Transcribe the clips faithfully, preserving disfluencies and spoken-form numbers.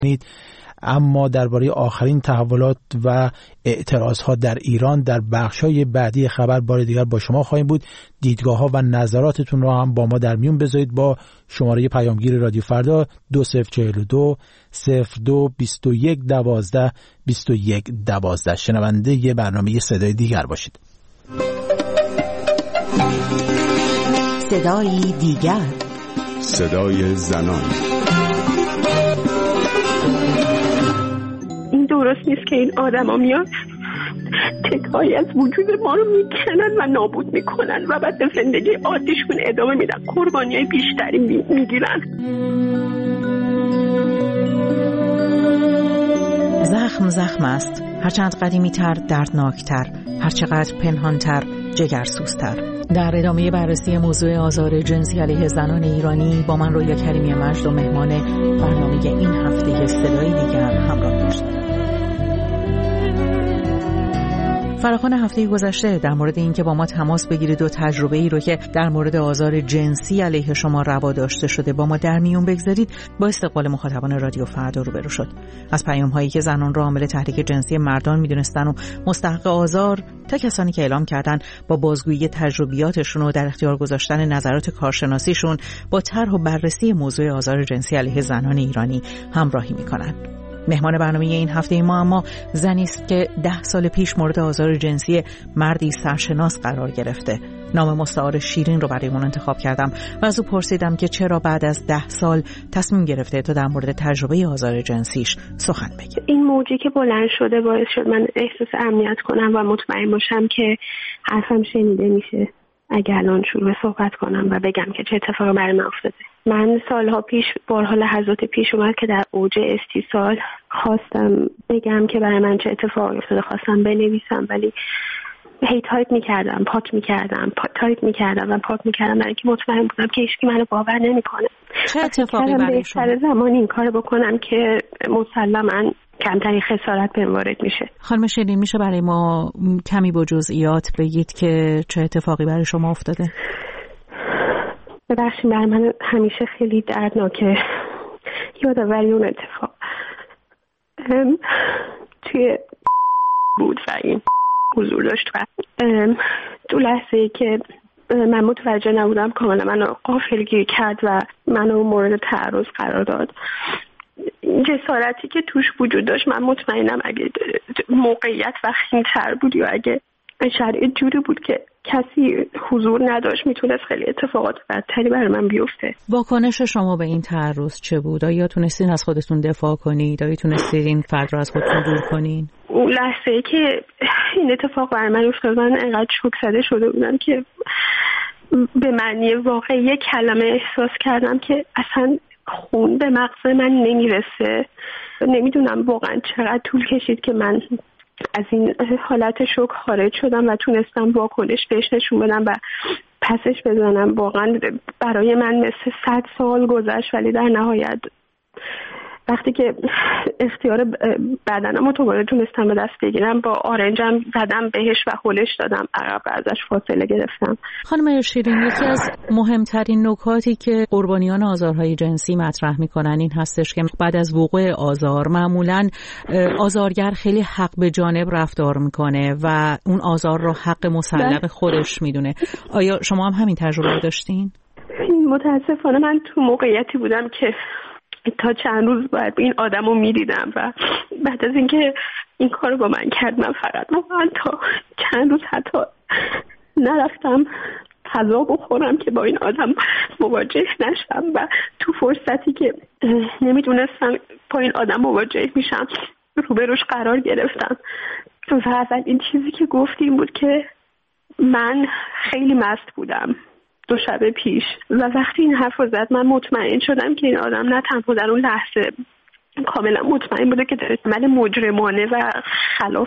اما درباره آخرین تحولات و اعتراضها در ایران در بخش‌های بعدی خبر بار دیگر با شما خواهیم بود. دیدگاه‌ها و نظراتتون را هم با ما در میون بذارید با شماره پیامگیر رادیو فردا دو صفر چهل و دو صفر دو بیست و یک دوازده بیست و یک دوازده. شنونده ی برنامه صدای دیگر باشید. صدای دیگر، صدای زنان. این درست نیست که این آدما میان تکایی از وجود ما رو میکنن و نابود میکنن و بعد به زندگی عادیشون ادامه میدن، قربانیای بیشتری میگیرن. زخم زخم است، هرچند قدیمی‌تر دردناکتر، هرچقدر پنهانتر جگرسوزتر. در ادامه بررسی موضوع آزار جنسی علیه زنان ایرانی با من رویا کریمی مجد و مهمان برنامه این هفته صدای دیگر همراه باشید. فراخوان هفته گذشته در مورد این که با ما تماس بگیرید و تجربه ای رو که در مورد آزار جنسی علیه شما روا داشته شده با ما در میون بگذارید با استقبال مخاطبان رادیو فردا روبرو شد. از پیام هایی که زنان را عامل تحریک جنسی مردان میدونستن و مستحق آزار تا کسانی که اعلام کردن با بازگویی تجربیاتشون و در اختیار گذاشتن نظرات کارشناسیشون با طرح و بررسی موضوع آزار جنسی علیه زنان ایرانی همراهی میکنن. مهمان برنامه این هفته ما اما زنی است که ده سال پیش مورد آزار جنسی مردی سرشناس قرار گرفته. نام مستعار شیرین رو برایمون انتخاب کردم و از او پرسیدم که چرا بعد از ده سال تصمیم گرفته تا در مورد تجربه آزار جنسیش سخن بگه. این موجی که بلند شده باعث شد من احساس امنیت کنم و مطمئن باشم که حرفم شنیده میشه اگر الان شروع به صحبت کنم و بگم که چه اتفاقی برای من افتاده. من سالها پیش بارها لحظات پیش اومد که در اوج استیصال خواستم بگم که برای من چه اتفاقی افتاده، خواستم بنویسم ولی هی تایپ میکردم پاک میکردم پا تایپ میکردم و پاک میکردم برای اینکه مطمئن بودم که هیچکی منو باور نمیکنه. چه اتفاقی برای شما؟ بهتر زمان این کار بکنم که مسلماً کمتری خسارت بهم وارد میشه. خانم شیرین میشه برای ما کمی با جزئیات بگید که چه اتفاقی برای شما افتاده؟ ببخشید برای من همیشه خیلی دردناکه یادآوری اون اتفاق. توی بود و این حضور داشت و دو لحظه‌ای که من متوجه نبودم کاملا منو غافلگیر کرد و منو مورد تعرض قرار داد. جسارتی که توش وجود داشت من مطمئنم اگه موقعیت وخیم‌تر بود یا اگه شرایط جوری بود که کسی حضور نداشت میتونست خیلی اتفاقات بدتری برای من بیفته. واکنش شما به این تعرض چه بود؟ آیا تونستین از خودتون دفاع کنید؟ آیا تونستین این فرد رو از خودتون دور کنین؟ اون لحظه‌ای که این اتفاق برای من افتاد من انقدر شوک زده شده بودم که به معنی واقعی یک کلمه احساس کردم که اصلا خون به مغز من نمیرسه. نمیدونم واقعا چقدر طول کشید که من از این حالت شوک خارج شدم و تونستم واکنش بهش نشون بدم و پسش بزنم. واقعا برای من مثل صد سال گذشت ولی در نهایت وقتی که اختیار بدنم رو دوباره تونستم به دست بگیرم با آرنجم زدم بهش و هلش دادم عقب ازش فاصله گرفتم. خانم شیرین یکی از مهمترین نکاتی که قربانیان آزارهای جنسی مطرح میکنن این هستش که بعد از وقوع آزار معمولاً آزارگر خیلی حق به جانب رفتار میکنه و اون آزار رو حق مسلم خودش میدونه. آیا شما هم همین تجربه داشتین؟ متاسفانه من تو موقعیتی بودم که تا چند روز باید این آدم رو میدیدم و بعد از اینکه این کار رو با من کرد من فقط واقعا تا چند روز حتی نرفتم غذا بخورم که با این آدم مواجه نشم و تو فرصتی که نمیدونستم با این آدم مواجه میشم روبروش قرار گرفتم و اول این چیزی که گفتیم بود که من خیلی مست بودم دو شب پیش و وقتی این حرف رو زد من مطمئن شدم که این آدم نه تنها در اون لحظه کاملا مطمئن بوده که داره عمل مجرمانه و خلاف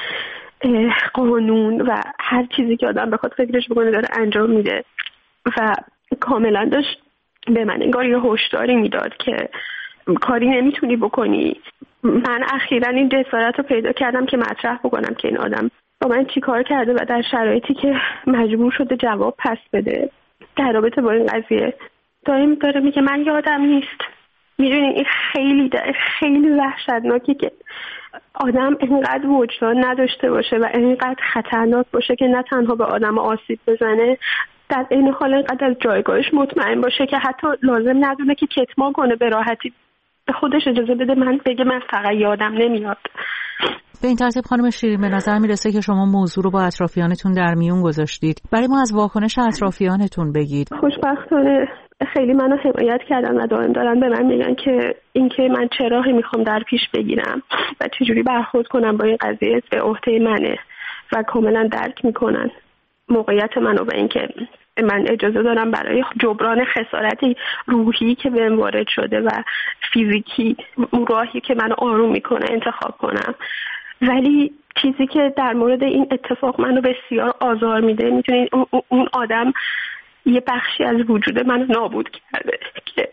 قانون و هر چیزی که آدم بخواد فکرش بکنه داره انجام میده و کاملا داشت به من انگار یه هشداری میداد که کاری نمیتونی بکنی. من اخیراً این جسارت رو پیدا کردم که مطرح بکنم که این آدم با من چی کار کرده و در شرایطی که مجبور شده جواب پس بده در رابطه با این قضیه داریم داره میگه من یادم نیست میدونی این خیلی خیلی وحشتناکه که آدم اینقدر وجدان نداشته باشه و اینقدر خطرناک باشه که نه تنها به آدم آسیب بزنه، در این حال اینقدر از جایگاهش مطمئن باشه که حتی لازم ندونه که کتمان کنه، به راحتی به خودش اجازه بده من بگه من فقط یادم نمیاد. به این ترتیب خانم شیرین به نظر میرسه که شما موضوع رو با اطرافیانتون در میون گذاشتید. برای ما از واکنش اطرافیانتون بگید. خوشبختانه خیلی منو حمایت کردن و دائم دارن به من میگن که اینکه من چه راهی میخوام در پیش بگیرم و چجوری برخورد کنم با این قضیه به عهده منه و کاملا درک میکنن موقعیت منو و اینکه من اجازه دارم برای جبران خسارتی روحی که بهم وارد شده و فیزیکی اون راهی که منو آروم میکنه انتخاب کنم. ولی چیزی که در مورد این اتفاق منو بسیار آزار میده، میدونید اون آدم یه بخشی از وجود منو نابود کرده که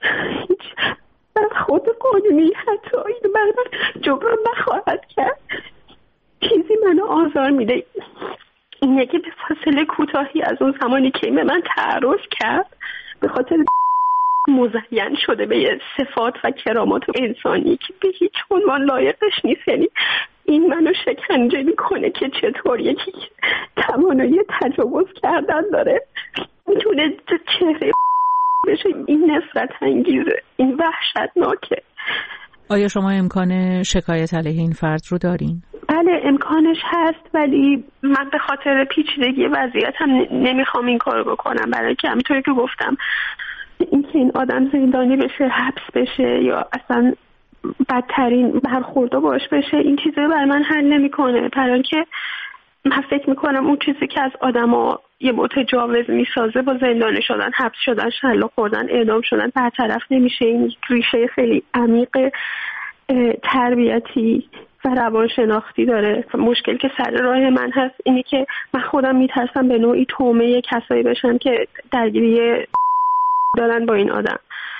خود قانونی حتی این من جبران نخواهد کرد. چیزی منو آزار میده اینه که به فاصله کوتاهی از اون زمانی که به من تعرض کرد به خاطر مزین شده به یه صفات و کرامات انسانی که به هیچ عنوان لایقش نیست. یعنی این منو شکنجه میکنه که چطور یکی توانایی تجاوز کردن داره میتونه چهره بشه. این نفرت انگیزه، این وحشتناکه. آیا شما امکان شکایت علیه این فرد رو دارین؟ بله امکانش هست، ولی من به خاطر پیچیدگی وضعیت هم نمیخوام این کارو بکنم، برای که همینطوری که گفتم اینکه این آدم زندانی بشه، حبس بشه یا اصلا بدترین برخوردا باش بشه، این چیزا برای من حل نمیکنه. برای که من فکر میکنم اون چیزی که از آدما یه متجاوز میسازه با زندانی شدن، حبس شدن، شلاق خوردن، اعدام شدن برطرف نمیشه. این ریشه خیلی عمیق تربیتی و روانشناختی داره. مشکل که سر راه من هست اینی که من خودم میترسم به نوعی تومه کسایی بشم که درگیری دارن با این آدم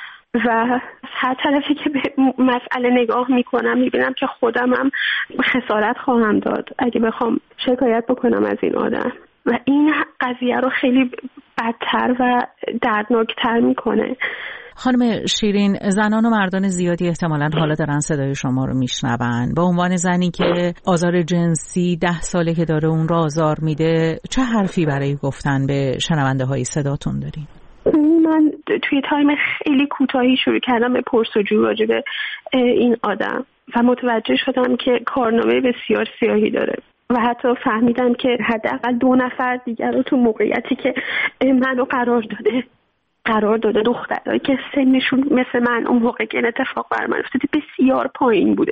و هر طرفی که به مسئله نگاه میکنم میبینم که خودم هم خسارت خواهم داد اگه بخوام شکایت بکنم از این آدم و این قضیه رو خیلی بدتر و دردناکتر میکنه. خانم شیرین، زنان و مردان زیادی احتمالاً حالا دارن صدای شما رو میشنون. با عنوان زنی که آزار جنسی ده ساله که داره اون رو آزار میده، چه حرفی برای گفتن به شنونده های صداتون دارین؟ من توی تایم خیلی کوتاهی شروع کردم به پرسجو راجع به این آدم و متوجه شدم که کارنامه بسیار سیاهی داره و حتی فهمیدم که حداقل دو نفر دیگر رو تو موقعیتی که منو قرار داده قرار داده دخترایی که سنشون مثل من اون موقع که اتفاق بر من افتاده بسیار پایین بوده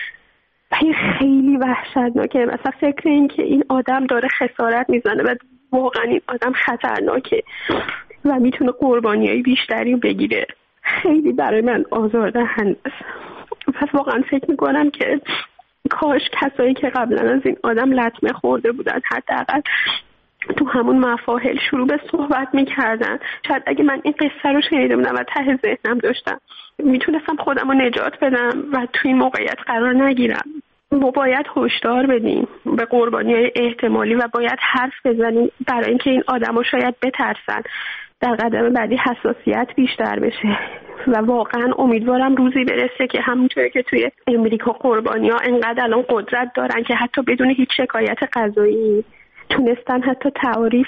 و این خیلی وحشتناکه. مثلا فکر این که این آدم داره خسارت میزنه و واقعا این آدم خطرناکه و میتونه قربانیای بیشتری بگیره خیلی برای من آزاردهنده است. پس واقعا فکر میکنم که کاش کسایی که قبلا از این آدم لطمه خورده بودن حداقل تو همون مفاهل شروع به صحبت میکردن. شاید اگه من این قصه رو شنیده بودم و ته ذهنم داشتم میتونستم خودم رو نجات بدم و توی این موقعیت قرار نگیرم. ما باید هشدار بدیم به قربانیای احتمالی و باید حرف بزنیم برای اینکه این آدما شاید بترسن در قدم بعدی حساسیت بیشتر بشه و واقعا امیدوارم روزی برسه که همونطوری که توی امریکا قربانی‌ها انقدر الان قدرت دارن که حتی بدون هیچ شکایت قضایی تونستن حتی تعریف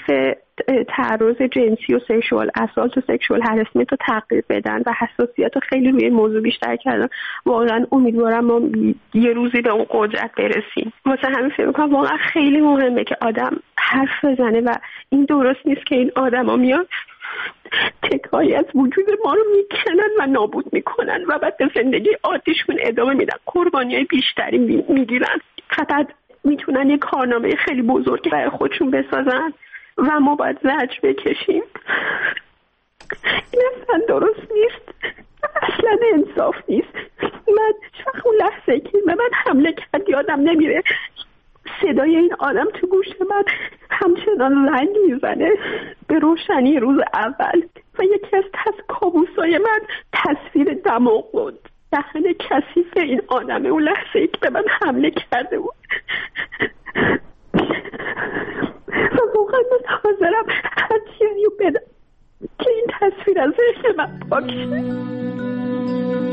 تعرض جنسی و سکشوال اسالت و سکشوال هراسمنت رو تغییر بدن و حساسیت رو خیلی روی موضوع بیشتر کردن. واقعا امیدوارم ما یه روزی به اون قدرت برسیم. واسه همین فکر می‌کنم واقعا خیلی مهمه که آدم حرف بزنه و این درست نیست که این آدما میان تکایی از وجود ما رو میکنن و نابود میکنن و بعد به زندگی عادیشون ادامه میدن، قربانیای بیشتری میگیرن. فقط میتونن یه کارنامه خیلی بزرگی برای خودشون بسازن و ما باید زجر بکشیم. این اصلا درست نیست، اصلا انصاف نیست. من چخ اون لحظه که به من حمله کرد یادم نمیره صدای این آدم تو گوش من همچنان رنگ میزنه به روشنی روز اول و یکی از تص کابوسای من تصویر دماغ بود، دهن کثیف این آدم اون لحظه ای که به من حمله کرده بود. و واقعا من حاضرم هر چیزی رو بدم که این تصویر از ذهن من پاک شه.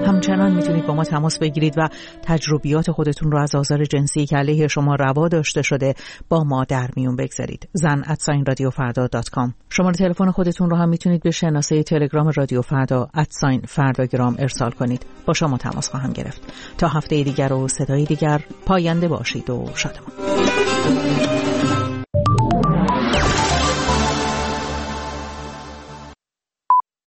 همچنان میتونید با ما تماس بگیرید و تجربیات خودتون رو از آزار جنسی که علیه شما روا داشته شده با ما در میون بگذارید. زن ات رادیو فردا دات کام. شماره تلفن خودتون رو هم میتونید به شناسه تلگرام رادیو فردا ات فرداگرام ارسال کنید. با شما تماس خواهم گرفت. تا هفته دیگر و صدای دیگر، پاینده باشید و شادمان.